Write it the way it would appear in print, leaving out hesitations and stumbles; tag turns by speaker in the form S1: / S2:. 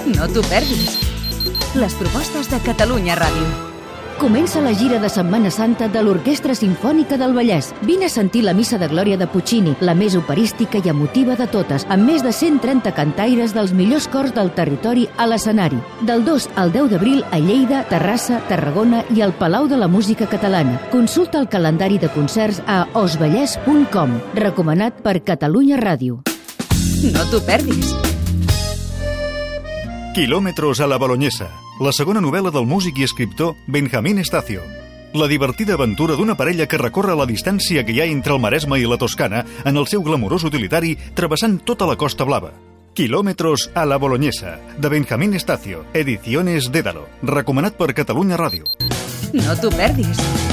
S1: No t'ho perdis. Les propostes de Catalunya Ràdio.
S2: Comença la gira de Setmana Santa de l'Orquestra Simfònica del Vallès. Vine a sentir la Missa de Glòria de Puccini, la més operística i emotiva de totes, amb més de 130 cantaires dels millors cors del territori a l'escenari. Del 2 al 10 d'abril a Lleida, Terrassa, Tarragona i al Palau de la Música Catalana. Consulta el calendari de concerts a osvallès.com. Recomanat per Catalunya Ràdio.
S1: No t'ho perdis.
S3: Kilómetros a la Boloñesa, la segona novel·la del músic i escriptor Benjamín Estacio. La divertida aventura d'una parella que recorre la distància que hi ha entre el Maresme i la Toscana en el seu glamurós utilitari travessant tota la Costa Blava. Kilómetros a la Boloñesa, de Benjamín Estacio, Ediciones Dédalo, recomanat per Catalunya Ràdio.
S1: No t'ho perdis.